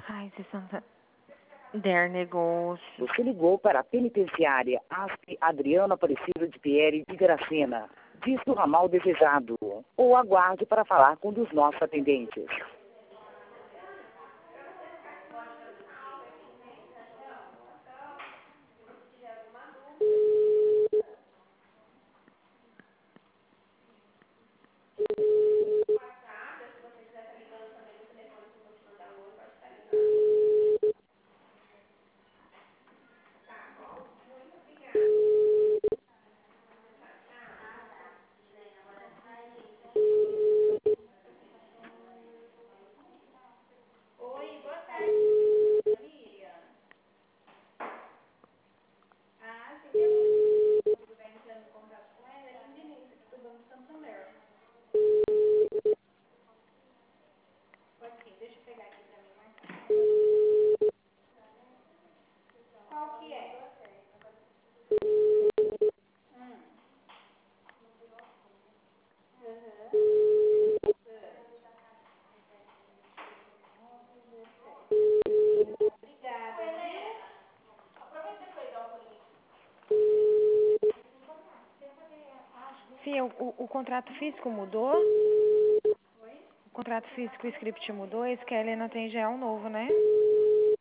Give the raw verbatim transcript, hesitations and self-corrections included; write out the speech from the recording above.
Ai, esse Santander negócio. Você ligou para a penitenciária Asp Adriano Aparecido de Pierre de Gracena. Diz do ramal desejado. Ou aguarde para falar com um dos nossos atendentes. Fia, o, o, o contrato físico mudou? O contrato físico, o script mudou, esse que a Helena tem já é um novo, né?